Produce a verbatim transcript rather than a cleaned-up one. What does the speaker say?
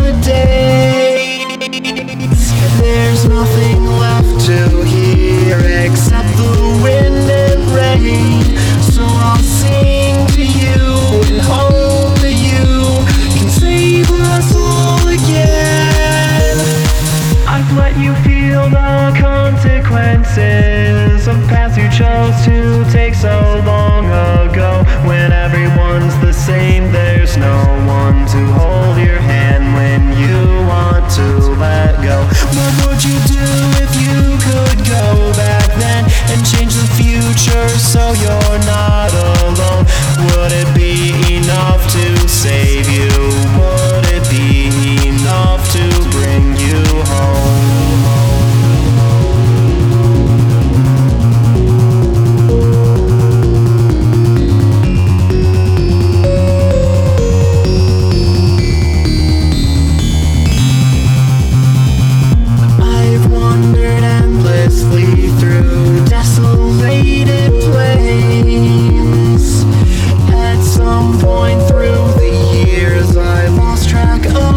days. There's nothing left to hear except the wind and rain. So I'll sing to you and hope that you can save us all again. I've let you feel the consequences of paths you chose to take so long ago. When everyone's the same, there's no one to hold your hand when you want to let go. What would you do if you could go back then and change the future so you're not alone? Would it be enough to save you? Would it be enough to bring you home? Through desolated plains. At some point through the years I lost track of